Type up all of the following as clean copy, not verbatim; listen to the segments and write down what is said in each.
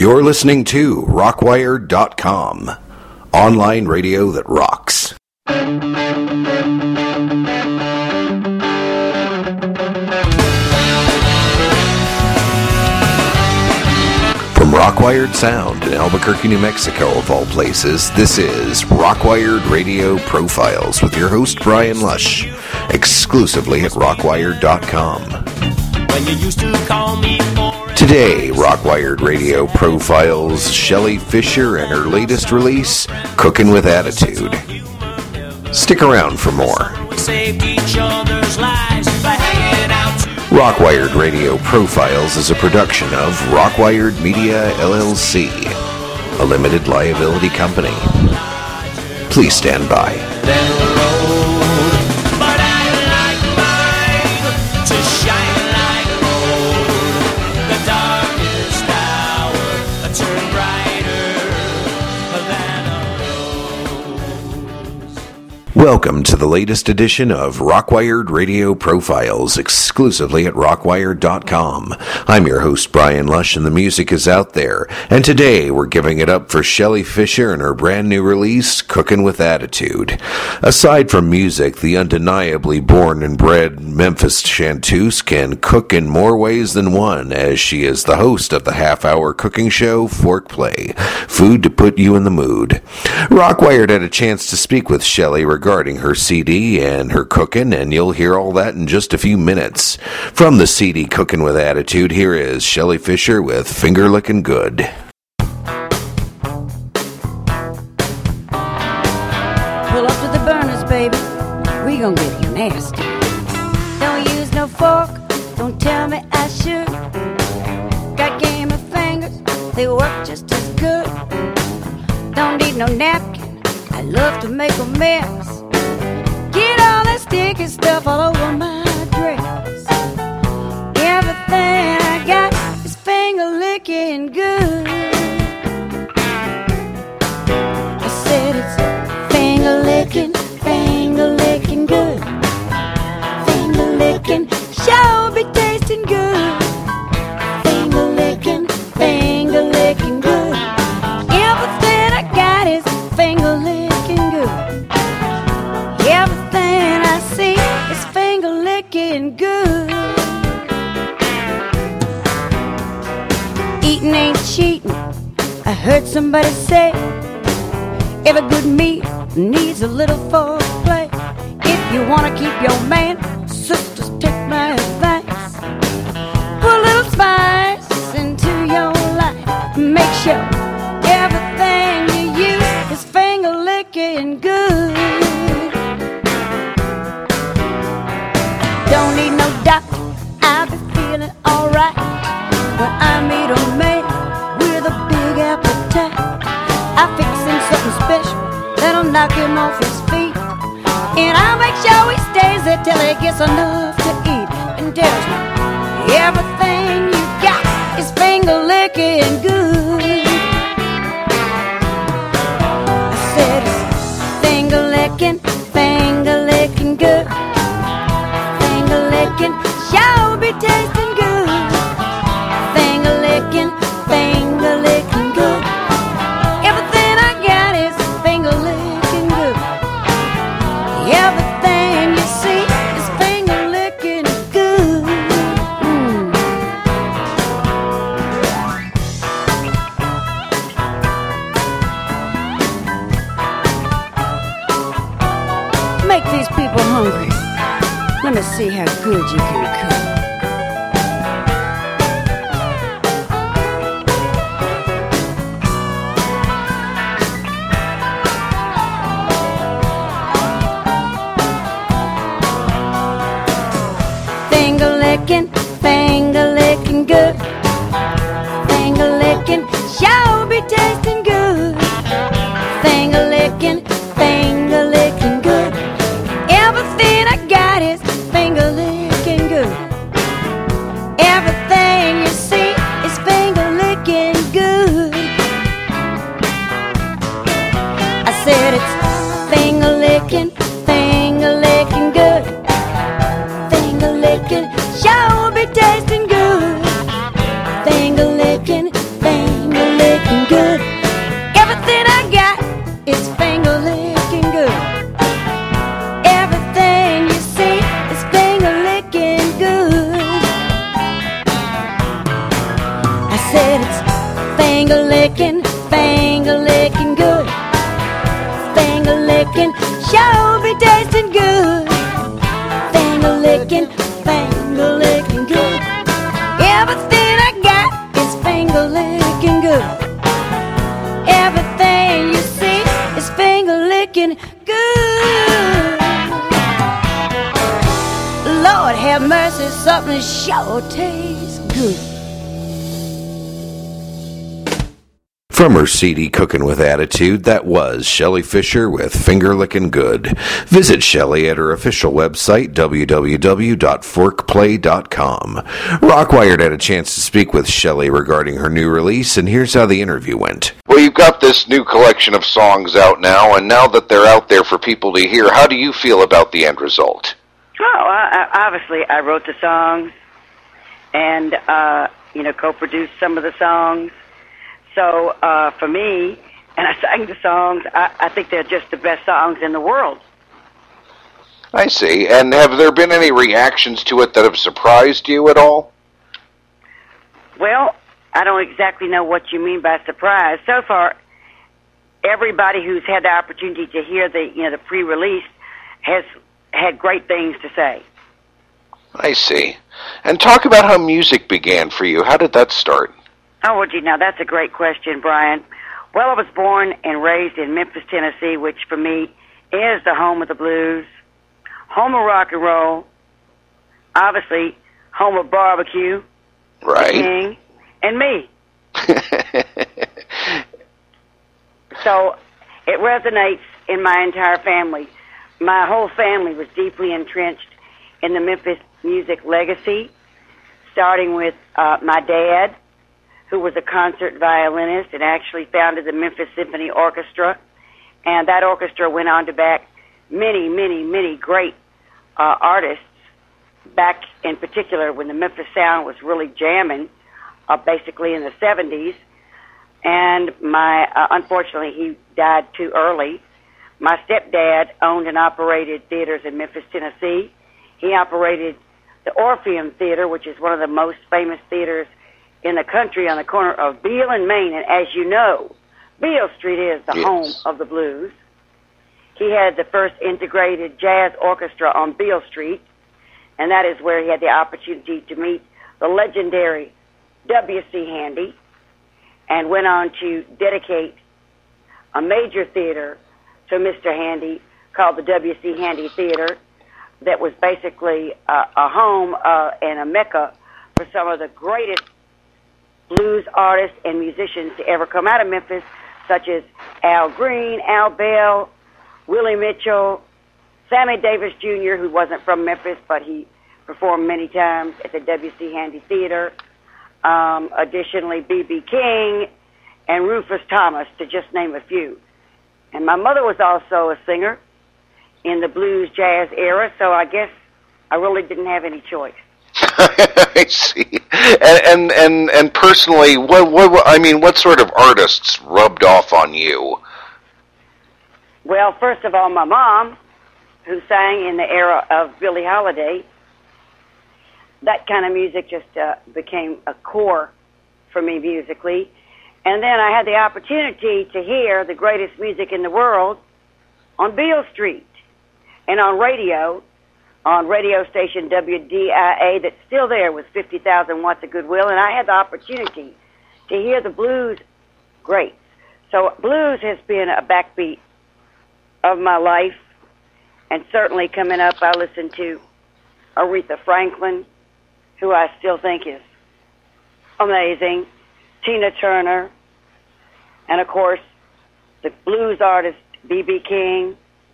You're listening to Rockwired.com, online radio that rocks. From Rockwired Sound in Albuquerque, New Mexico, of all places, this is Rockwired Radio Profiles with your host, Brian Lush, exclusively at Rockwired.com. When you used to call me for Today, Rockwired Radio Profiles Shelly Fisher and her latest release, Cookin' with Attitude. Stick around for more. we saved each other's lives by hanging out. Rockwired Radio Profiles is a production of Rockwired Media, LLC, a limited liability company. Please stand by. Down the road, but I like mine to shine like gold. The darkest hour turn brighter than a rose. Welcome to the latest edition of Rockwired Radio Profiles, exclusively at Rockwired.com. I'm your host, Brian Lush, and the music is out there. And today, we're giving it up for Shelly Fisher and her brand new release, Cookin' with Attitude. Aside from music, the undeniably born and bred Memphis chanteuse can cook in more ways than one, as she is the host of the half-hour cooking show, Fork Play, food to put you in the mood. Rockwired had a chance to speak with Shelly regarding her CD and her cooking, and you'll hear all that in just a few minutes. From the CD Cookin' with Attitude, here is Shelly Fisher with Finger Lickin' Good. Pull up to the burners, baby. We gon' get nasty. Don't use no fork. Don't tell me I should. Got game of fingers. They work just as good. Don't need no napkin. I love to make a mess. Get all that sticky stuff all over my dress. Everything I got is finger licking good. I said it's finger licking good. Finger licking, sure be tasting good. Finger licking good. Everything I got is finger licking good. Everything I see is finger licking good. Eating ain't cheating, I heard somebody say. Every good meal needs a little foreplay. If you wanna keep your man, sisters, take my advice. Put a little spice into your life. Make sure everything you use is finger licking good. Don't need no doctor, I'll be feeling alright when I meet a man with a big appetite. I fix him something special that'll knock him off his feet, and I'll make sure he stays there till he gets enough to eat. And tells me everything you got is finger licking good. I said it's finger licking good. Finger licking, sure be tasting good. Finger licking good. Everything I got is finger licking good. Everything you see is finger licking good. Make these people hungry. Let me see how good you can cook. Finger licking good. Finger licking, sure be tasting good. Finger licking good. Everything I got is finger licking good. finger licking good. Finger licking, sure be tasting good. Finger licking good. Everything I got is finger licking good. Everything you see is finger licking good. Lord have mercy, something sure tastes good. From her CD Cookin' with Attitude, that was Shelley Fisher with Finger Lickin' Good. Visit Shelley at her official website, www.forkplay.com. Rockwired had a chance to speak with Shelley regarding her new release, and here's how the interview went. Well, you've got this new collection of songs out now, and now that they're out there for people to hear, how do you feel about the end result? Obviously, I wrote the songs and, co-produced some of the songs. So, for me, and I sang the songs, I think they're just the best songs in the world. I see. And have there been any reactions to it that have surprised you at all? Well, I don't exactly know what you mean by surprise. So far, everybody who's had the opportunity to hear the pre-release has had great things to say. I see. And talk about how music began for you. How did that start? Oh, well, gee, now that's a great question, Brian. Well, I was born and raised in Memphis, Tennessee, which for me is the home of the blues, home of rock and roll, obviously home of barbecue, right, the King, and me. So it resonates in my entire family. My whole family was deeply entrenched in the Memphis music legacy, starting with my dad, who was a concert violinist and actually founded the Memphis Symphony Orchestra. And that orchestra went on to back many, many, many great artists back in particular when the Memphis sound was really jamming, basically in the 70s. And unfortunately, he died too early. My stepdad owned and operated theaters in Memphis, Tennessee. He operated the Orpheum Theater, which is one of the most famous theaters in the country on the corner of Beale and Main. And as you know, Beale Street is the home of the blues. He had the first integrated jazz orchestra on Beale Street, and that is where he had the opportunity to meet the legendary W.C. Handy, and went on to dedicate a major theater to Mr. Handy called the W.C. Handy Theater, that was basically a home and a mecca for some of the greatest blues artists and musicians to ever come out of Memphis, such as Al Green, Al Bell, Willie Mitchell, Sammy Davis Jr., who wasn't from Memphis, but he performed many times at the W.C. Handy Theater. Additionally, B.B. King and Rufus Thomas, to just name a few. And my mother was also a singer in the blues jazz era, so I guess I really didn't have any choice. I see. And personally, what sort of artists rubbed off on you? Well, first of all, my mom, who sang in the era of Billie Holiday. That kind of music just became a core for me musically. And then I had the opportunity to hear the greatest music in the world on Beale Street and on radio station WDIA that's still there with 50,000 watts of goodwill. And I had the opportunity to hear the blues greats. So blues has been a backbeat of my life. And certainly coming up, I listened to Aretha Franklin, who I still think is amazing, Tina Turner, and of course, the blues artist B.B. King.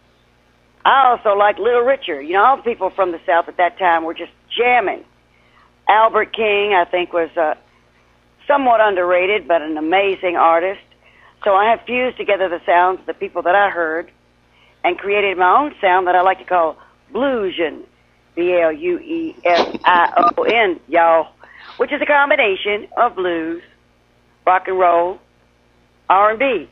I also like Little Richard. You know, all the people from the South at that time were just jamming. Albert King, I think, was somewhat underrated, but an amazing artist. So I have fused together the sounds of the people that I heard and created my own sound that I like to call Bluesion, B-L-U-E-S-I-O-N, y'all, which is a combination of blues, rock and roll, R&B.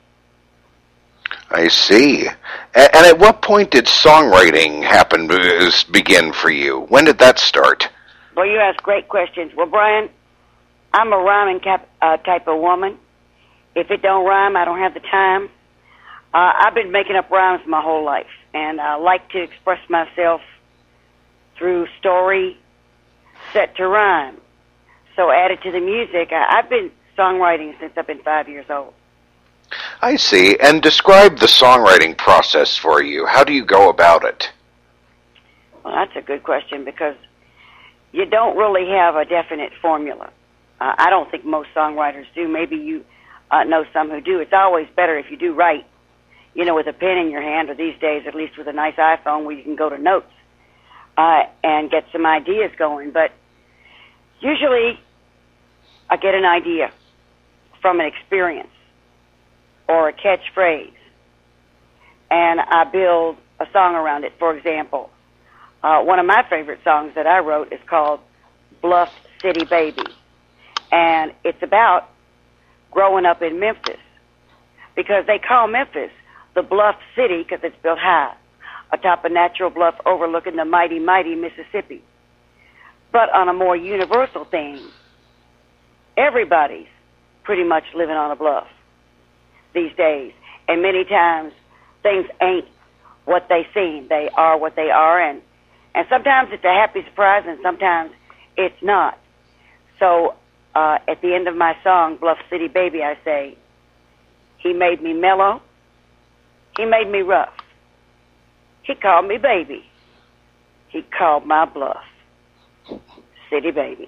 I see. And at what point did songwriting begin for you? When did that start? Well, you ask great questions. Well, Brian, I'm a rhyming type of woman. If it don't rhyme, I don't have the time. I've been making up rhymes my whole life, and I like to express myself through story set to rhyme. So added to the music, I've been songwriting since I've been 5 years old. I see. And describe the songwriting process for you. How do you go about it? Well, that's a good question because you don't really have a definite formula. I don't think most songwriters do. Maybe you know some who do. It's always better if you do write, with a pen in your hand, or these days at least with a nice iPhone where you can go to notes and get some ideas going. But usually I get an idea from an experience or a catchphrase, and I build a song around it. For example, one of my favorite songs that I wrote is called Bluff City Baby, and it's about growing up in Memphis, because they call Memphis the Bluff City because it's built high atop a natural bluff overlooking the mighty, mighty Mississippi. But on a more universal theme, everybody's pretty much living on a bluff these days, and many times things ain't what they seem. They are what they are, and sometimes it's a happy surprise, and sometimes it's not. So at the end of my song, Bluff City Baby, I say, he made me mellow, he made me rough, he called me baby, he called my bluff City Baby.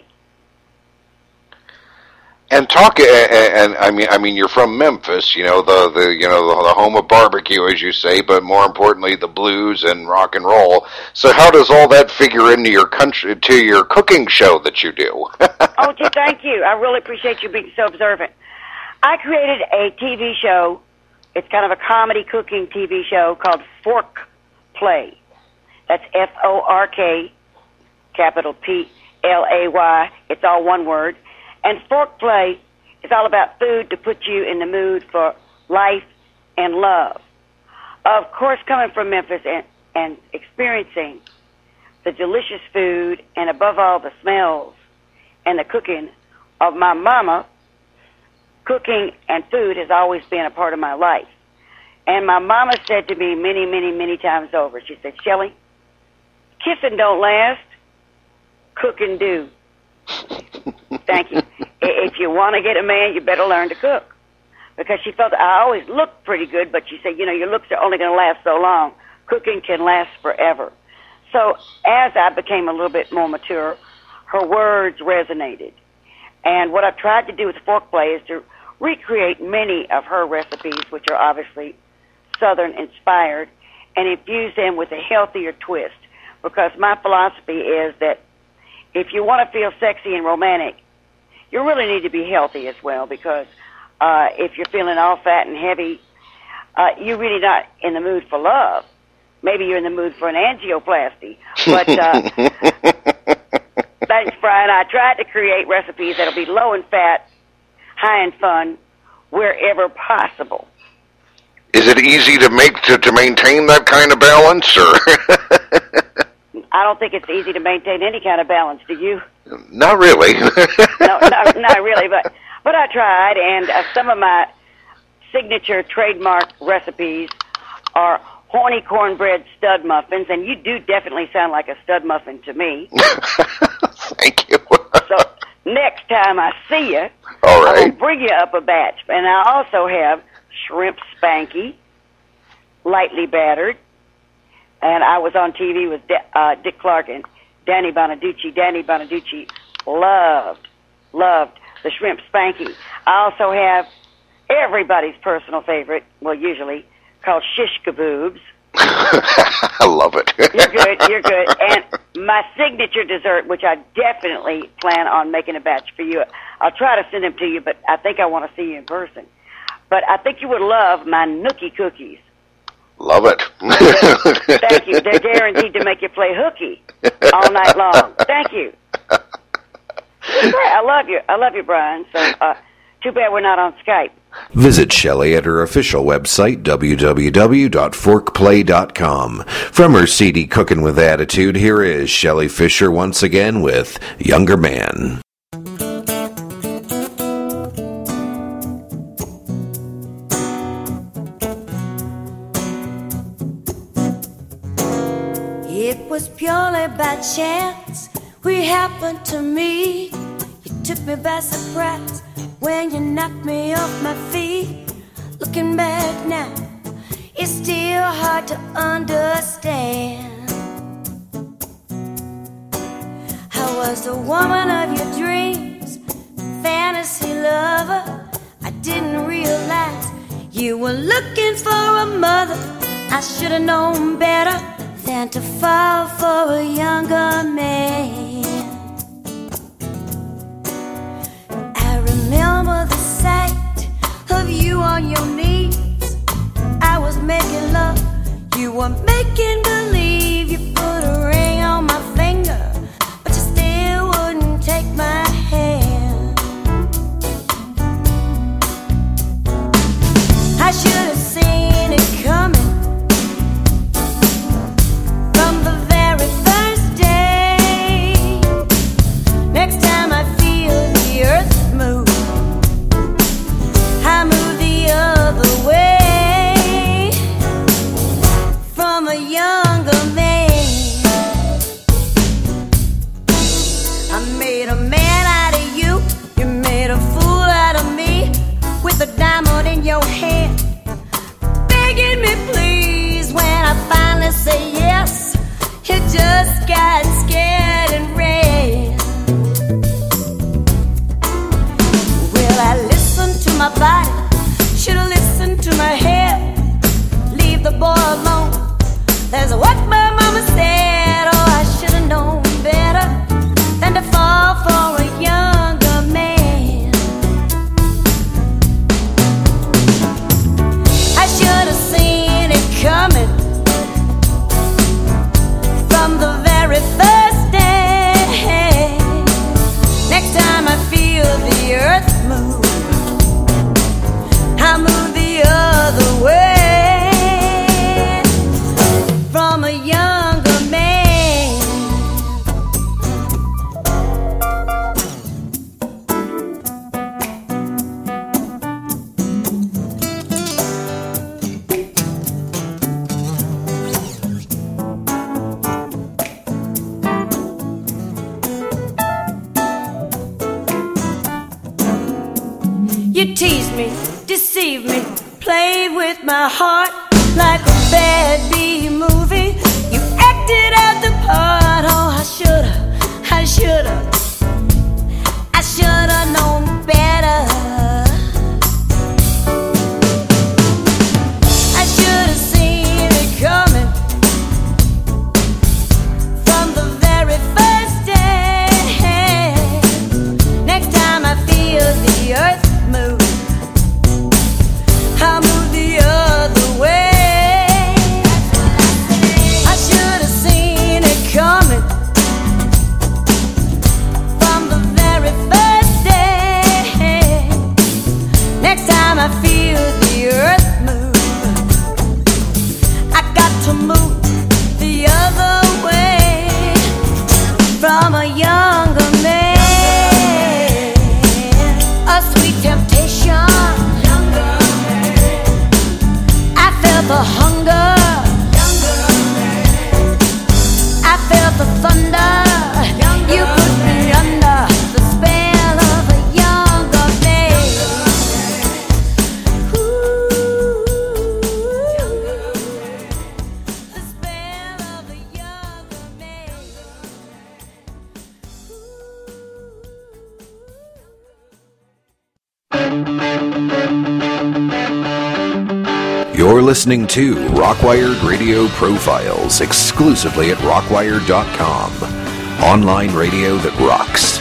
And talk, and I mean, you're from Memphis, the home of barbecue, as you say, but more importantly, the blues and rock and roll. So, how does all that figure into your cooking show that you do? Oh, gee, thank you. I really appreciate you being so observant. I created a TV show. It's kind of a comedy cooking TV show called Fork Play. That's Fork, capital Play. It's all one word. And Fork Play is all about food to put you in the mood for life and love. Of course, coming from Memphis and experiencing the delicious food and, above all, the smells and the cooking of my mama, cooking and food has always been a part of my life. And my mama said to me many, many, many times over, she said, Shelley, kissing don't last, cooking do. Thank you. If you want to get a man, you better learn to cook. Because she felt I always looked pretty good, but she said, your looks are only going to last so long. Cooking can last forever. So as I became a little bit more mature, her words resonated. And what I've tried to do with Fork Play is to recreate many of her recipes, which are obviously Southern inspired, and infuse them with a healthier twist. Because my philosophy is that if you want to feel sexy and romantic, you really need to be healthy as well, because if you're feeling all fat and heavy, you're really not in the mood for love. Maybe you're in the mood for an angioplasty. But thanks, Brian. I tried to create recipes that'll be low in fat, high in fun, wherever possible. Is it easy to maintain that kind of balance, or? I don't think it's easy to maintain any kind of balance. Do you? Not really. No, not really. But I tried, and some of my signature trademark recipes are horny cornbread stud muffins, and you do definitely sound like a stud muffin to me. Thank you. So next time I see you, all right, I'll bring you up a batch. And I also have shrimp spanky, lightly battered. And I was on TV with Dick Clark and Danny Bonaducci. Danny Bonaducci loved the shrimp spanky. I also have everybody's personal favorite, well, usually, called shish kaboobs. I love it. You're good. And my signature dessert, which I definitely plan on making a batch for you. I'll try to send them to you, but I think I want to see you in person. But I think you would love my nookie cookies. Love it. Thank you. They're guaranteed to make you play hooky all night long. Thank you. I love you, Brian. So too bad we're not on Skype. Visit Shelley at her official website, www.forkplay.com. From her CD Cooking with Attitude, here is Shelley Fisher once again with Younger Man. was purely by chance we happened to meet. You took me by surprise when you knocked me off my feet. Looking back now, it's still hard to understand. I was the woman of your dreams, fantasy lover. I didn't realize you were looking for a mother. I should have known better than to fall for a younger man. I remember the sight of you on your knees. I was making love, you were making believe. You put a ring on my finger, but you still wouldn't take my hand. I should have seen it coming from the very first day. Next time I feel the earth move, I move the other way from a younger man. I made a man out of you, you made a fool out of me, with a diamond in your hand, begging me please. When I finally say yes, you just got scared and ran. Well, I listened to my body, should've listened to my head. Leave the boy alone, that's what my mama said. Oh, I should've known better than to fall for a younger man. I should've seen it coming from the very first day. Next time I feel the earth move, I move the other way from a younger man. You teased me, deceived me, played with my heart like a bad B movie. You acted out the part. Oh, I should've known better. I should've seen it coming from the very first day. Next time I feel the earth move, I move the other way. I should have seen it coming from the very first day. Next time I feel the earth move, I got to move the other way from a younger man. A sweet temptation, I felt the hunger, I felt the thunder. You put me under the spell of a younger man. The spell of a younger man. You're listening to Rockwired Radio Profiles exclusively at rockwired.com. Online radio that rocks.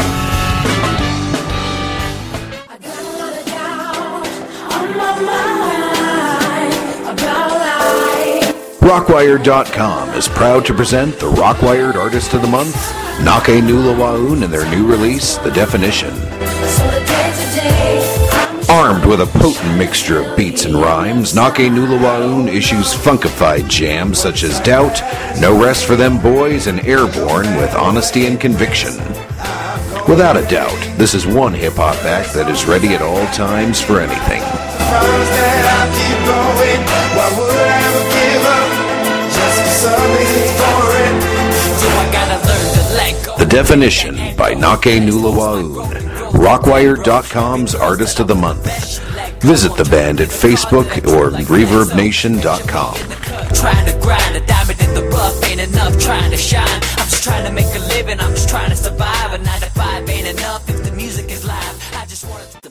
Rockwired.com is proud to present the Rockwired Artist of the Month, Nake Nulawaun, and their new release, The Definition. Armed with a potent mixture of beats and rhymes, Nake Nulawaun issues funkified jams such as Doubt, No Rest for Them Boys, and Airborne with Honesty and Conviction. Without a doubt, this is one hip-hop act that is ready at all times for anything. Why would I ever give up just for something foreign? Definition by Nake Nulawaun, Rockwired.com's Artist of the Month. Visit the band at Facebook or ReverbNation.com. Trying to grind a diamond in the rough ain't enough. Trying to shine, I'm just trying to make a living. I'm just trying to survive. A 9 to 5 ain't enough if the music is live. I just want to.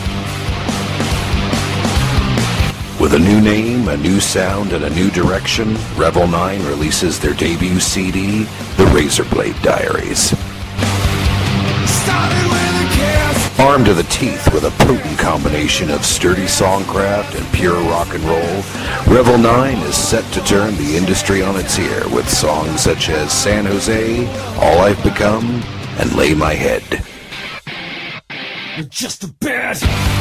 With a new name, a new sound, and a new direction, Revel 9 releases their debut CD, The Razorblade Diaries. Armed to the teeth with a potent combination of sturdy songcraft and pure rock and roll, Revel 9 is set to turn the industry on its ear with songs such as San Jose, All I've Become, and Lay My Head. Just a bit.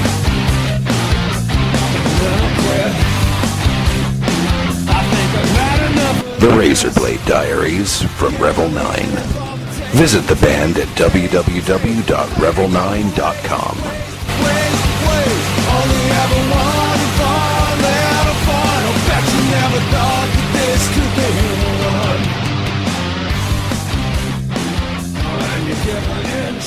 The Razorblade Diaries from Revel 9. Visit the band at www.revel9.com. Only ever wanted fun, never fun. I bet you never thought that this could be one. When you give an inch.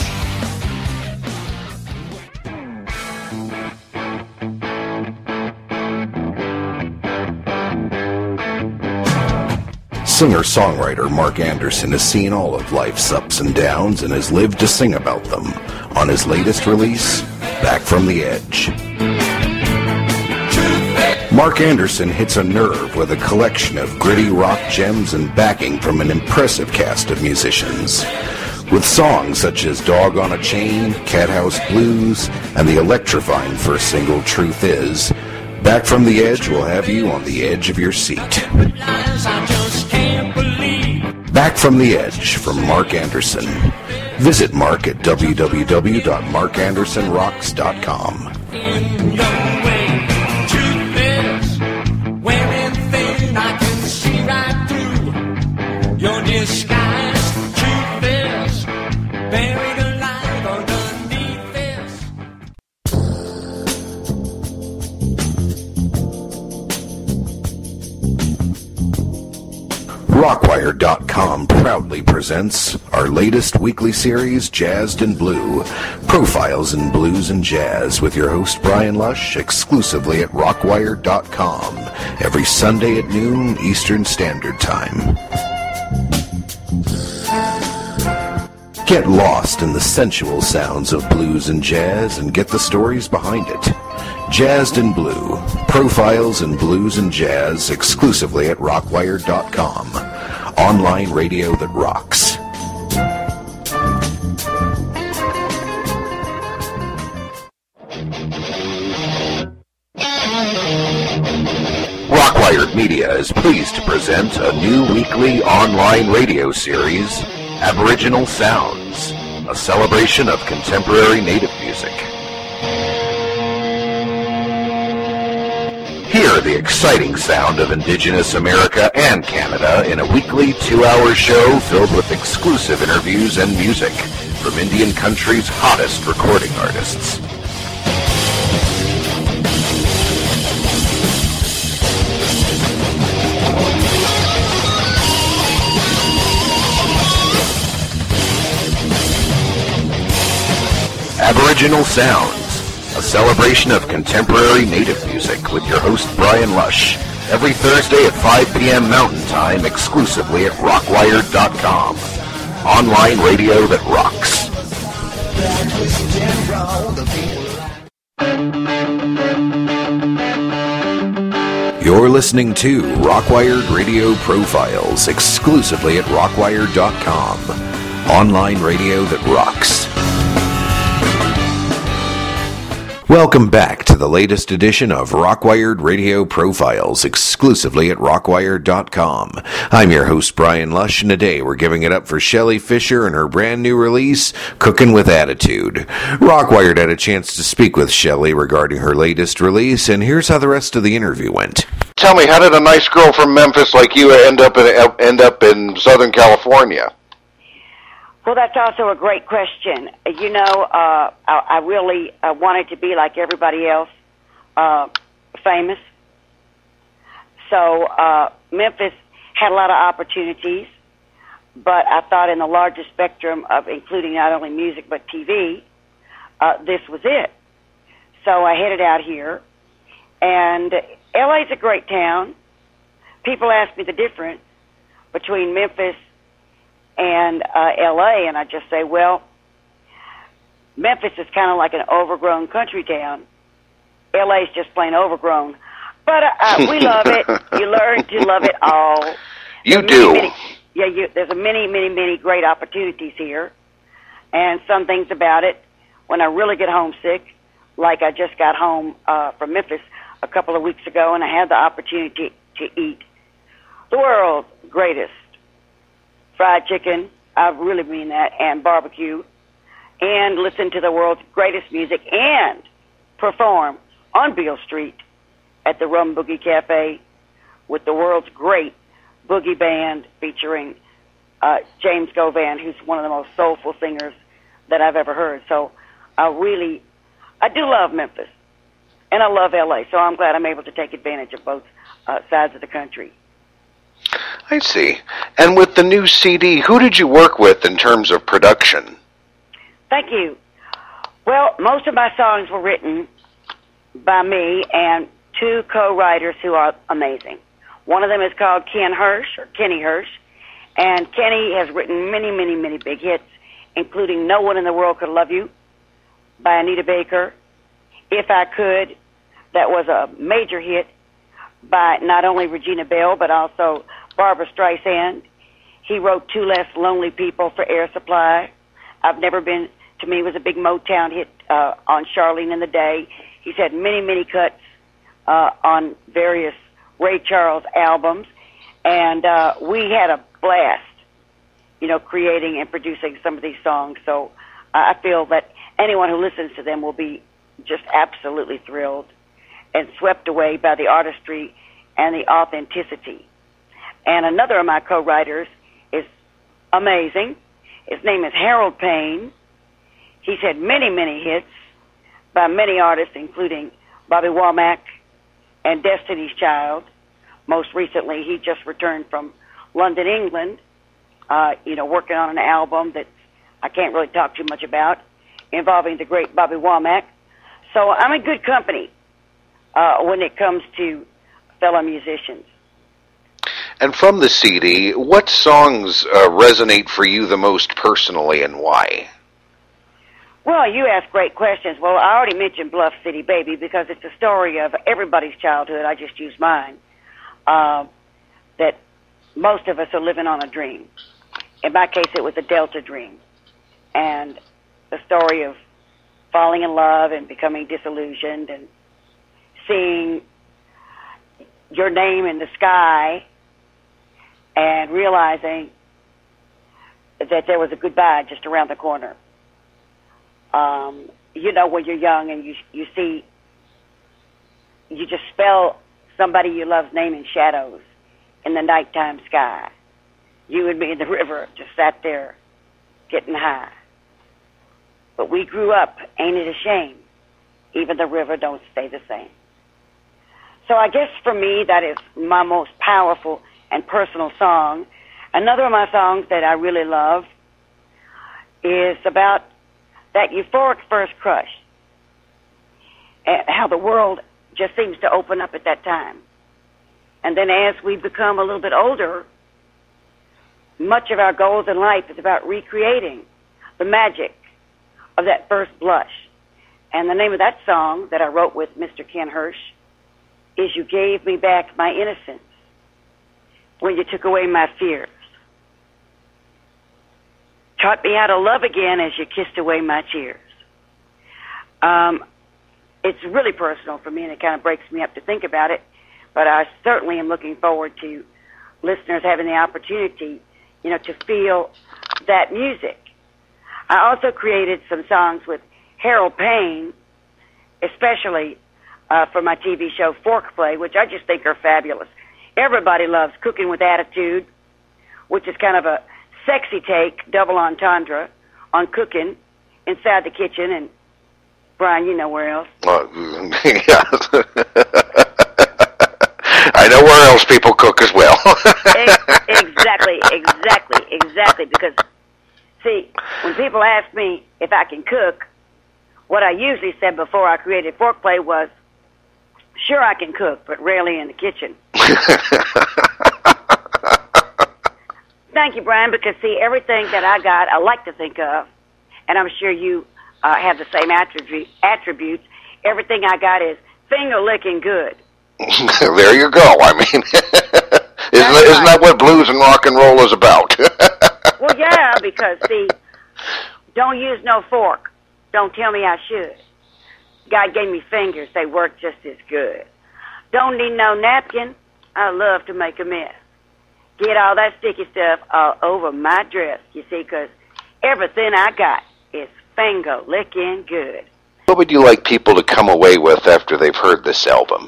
Singer-songwriter Mark Anderson has seen all of life's ups and downs and has lived to sing about them on his latest release, Back from the Edge. Mark Anderson hits a nerve with a collection of gritty rock gems and backing from an impressive cast of musicians. With songs such as Dog on a Chain, Cathouse Blues, and the electrifying first single, Truth Is, Back from the Edge will have you on the edge of your seat. Back from the Edge from Mark Anderson. Visit Mark at www.markandersonrocks.com. Your disguise, truth is buried alive underneath this. Rockwired.com proudly presents our latest weekly series, Jazzed in Blue, Profiles in Blues and Jazz, with your host Brian Lush, exclusively at Rockwired.com, every Sunday at noon Eastern Standard Time. Get lost in the sensual sounds of blues and jazz and get the stories behind it. Jazzed in Blue, Profiles in Blues and Jazz, exclusively at Rockwired.com. Online radio that rocks. Rockwired Media is pleased to present a new weekly online radio series, Aboriginal Sounds, a celebration of contemporary native music. Hear the exciting sound of Indigenous America and Canada in a weekly 2-hour show filled with exclusive interviews and music from Indian country's hottest recording artists. Aboriginal Sounds, a celebration of contemporary native music with your host Brian Lush, every Thursday at 5 p.m. Mountain Time, exclusively at Rockwired.com. Online radio that rocks. You're listening to Rockwired Radio Profiles, exclusively at Rockwired.com. Online radio that rocks. Welcome back to the latest edition of Rockwired Radio Profiles, exclusively at Rockwired.com. I'm your host, Brian Lush, and today we're giving it up for Shelly Fisher and her brand new release, Cookin' with Attitude. Rockwired had a chance to speak with Shelly regarding her latest release, and here's how the rest of the interview went. Tell me, how did a nice girl from Memphis like you end up in Southern California? Well, that's also a great question. You know, I really wanted to be like everybody else, famous. So Memphis had a lot of opportunities. but I thought in the larger spectrum of including not only music but TV, this was it. So I headed out here, and LA's a great town. People ask me the difference between Memphis and LA, and I just say, well, Memphis is kind of like an overgrown country town. LA's just plain overgrown. But we love it. You learn to love it all. You do. There's many great opportunities here. And some things about it, when I really get homesick, like I just got home from Memphis a couple of weeks ago, and I had the opportunity to eat the world's greatest fried chicken, I really mean that, and barbecue, and listen to the world's greatest music, and perform on Beale Street at the Rum Boogie Cafe with the world's great boogie band featuring James Govan, who's one of the most soulful singers that I've ever heard. So I do love Memphis, and I love LA, so I'm glad I'm able to take advantage of both sides of the country. I see. And with the new CD, who did you work with in terms of production? Thank you. Well, most of my songs were written by me and two co-writers who are amazing. One of them is called Kenny Hirsch, and Kenny has written many big hits, including No One in the World Could Love You by Anita Baker, If I Could, that was a major hit by not only Regina Belle, but also Barbra Streisand. He wrote Two Less Lonely People for Air Supply. I've Never Been to Me was a big Motown hit on Charlene in the Day. He's had many cuts on various Ray Charles albums, and we had a blast, creating and producing some of these songs. So I feel that anyone who listens to them will be just absolutely thrilled and swept away by the artistry and the authenticity. And another of my co-writers is amazing. His name is Harold Payne. He's had many hits by many artists, including Bobby Womack and Destiny's Child. Most recently, he just returned from London, England, working on an album that I can't really talk too much about, involving the great Bobby Womack. So I'm in good company when it comes to fellow musicians. And from the CD, what songs resonate for you the most personally, and why? Well, you ask great questions. Well, I already mentioned Bluff City Baby because it's a story of everybody's childhood. I just used mine. That most of us are living on a dream. In my case, it was a Delta dream. And the story of falling in love and becoming disillusioned and seeing your name in the sky and realizing that there was a goodbye just around the corner. When you're young and you see, you just spell somebody you love's name in shadows in the nighttime sky. You and me in the river just sat there getting high. But we grew up, ain't it a shame? Even the river don't stay the same. So I guess for me, that is my most powerful and personal song. Another of my songs that I really love is about that euphoric first crush and how the world just seems to open up at that time. And then as we become a little bit older, much of our goals in life is about recreating the magic of that first blush. And the name of that song that I wrote with Mr. Ken Hirsch is You Gave Me Back My Innocence When You Took Away My Fears. Taught me how to love again as you kissed away my tears. It's really personal for me, and it kind of breaks me up to think about it, but I certainly am looking forward to listeners having the opportunity, to feel that music. I also created some songs with Harold Payne, especially for my TV show Fork Play, which I just think are fabulous. Everybody loves Cooking with Attitude, which is kind of a sexy take, double entendre, on cooking inside the kitchen. And, Brian, you know where else? Yeah. I know where else people cook as well. Exactly. I can cook, what I usually said before I created Forkplay was, sure I can cook, but rarely in the kitchen. Thank you, Brian, because, see, everything that I got, I like to think of, and I'm sure you have the same attributes. Everything I got is finger-licking good. There you go. I mean, isn't that what blues and rock and roll is about? Well, yeah, because, see, don't use no fork. Don't tell me I should. God gave me fingers. They work just as good. Don't need no napkin. I love to make a mess. Get all that sticky stuff all over my dress, you see, because everything I got is finger-licking good. What would you like people to come away with after they've heard this album?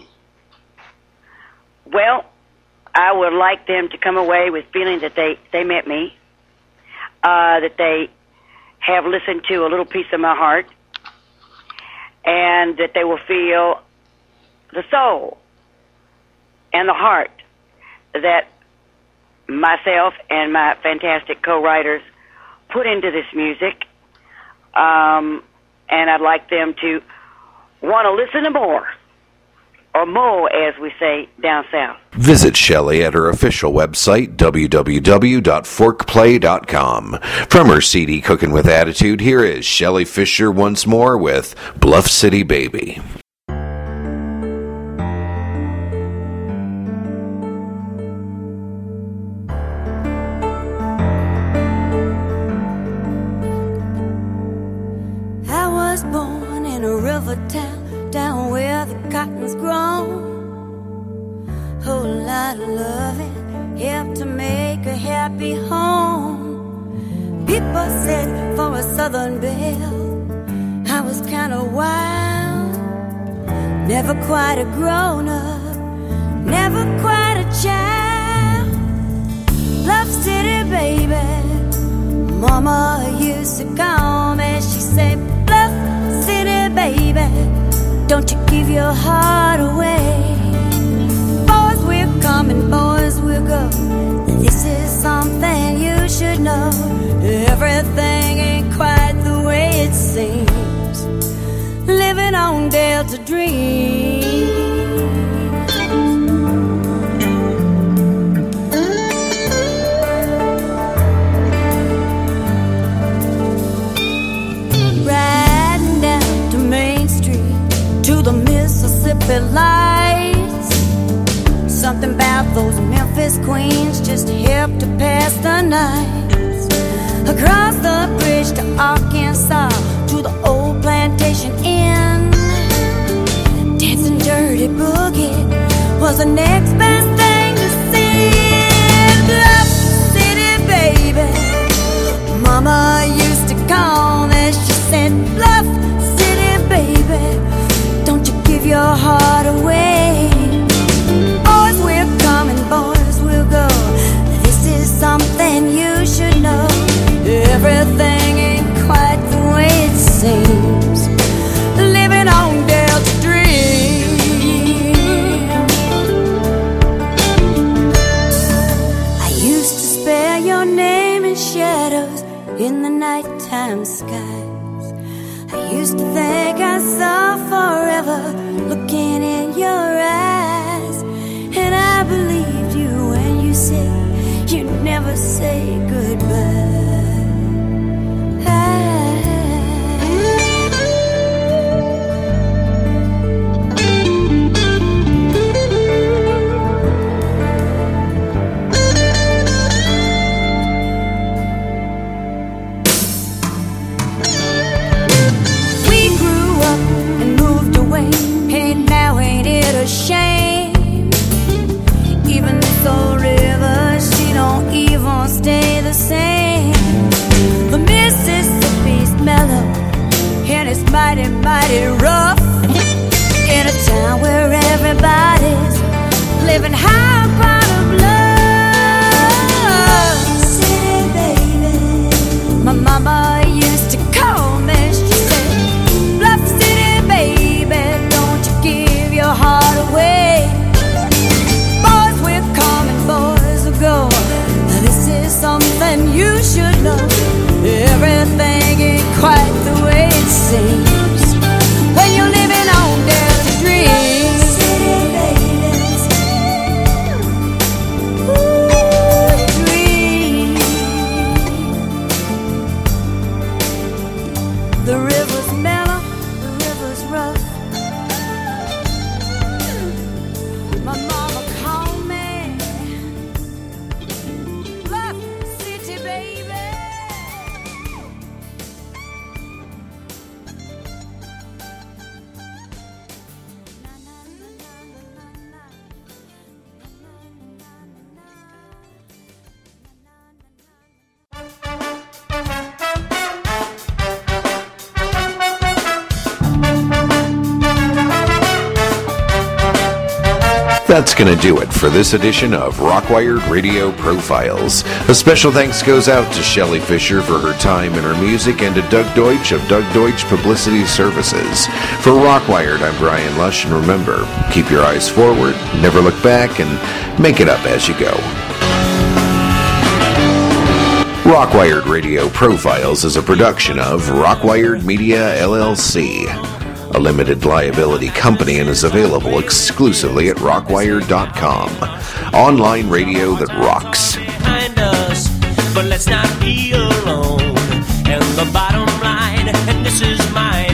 Well, I would like them to come away with feeling that they met me, that they have listened to a little piece of my heart, and that they will feel the soul and the heart that myself and my fantastic co-writers put into this music. And I'd like them to want to listen to more, or more, as we say down south. Visit Shelley at her official website, www.forkplay.com. From her CD Cooking with Attitude, here is Shelley Fisher once more with Bluff City Baby. I was born in a river town, down where the cotton's grown. Whole lot of loving helped to make a happy home. People said for a southern belle, I was kind of wild. Never quite a grown-up, never quite a child. Bluff City baby, Mama used to call me. She said, Bluff City baby, don't you give your heart away. Boys will come and boys will go. This is something you should know. Everything ain't quite the way it seems. Living on Delta dreams. Riding down to Main Street, to the Mississippi lights. Something about those Memphis queens just helped to pass the night. Across the bridge to Arkansas, to the old plantation inn. Dancing dirty boogie was the next best thing to see. Bluff City baby, Mama used to call me. She said, Bluff City baby, don't you give your heart away. Boys will come and boys will go. This is something you should know. Everything ain't quite the way it seems. Living on Delta dreams. I used to spell your name in shadows in the nighttime skies. I used to think I saw forever looking in your eyes. And I believed you when you said you'd never say goodbye. Shame. Even this old river, she don't even stay the same. The Mississippi's mellow and it's mighty, mighty rough. In a town where everybody's living high upon of love. City baby, my mama used to call me. She said, Bluff City baby, don't you give your heart away. Boys will come and boys will go. Now this is something you should know. Everything ain't quite the way That's going to do it for this edition of Rockwired Radio Profiles. A special thanks goes out to Shelley Fisher for her time and her music, and to Doug Deutsch of Doug Deutsch Publicity Services. For Rockwired, I'm Brian Lush, and remember, keep your eyes forward, never look back, and make it up as you go. Rockwired Radio Profiles is a production of Rockwired Media, LLC, a limited liability company, and is available exclusively at rockwired.com. Online radio that rocks. Behind us, but let's not be alone. And the bottom line, and this is mine.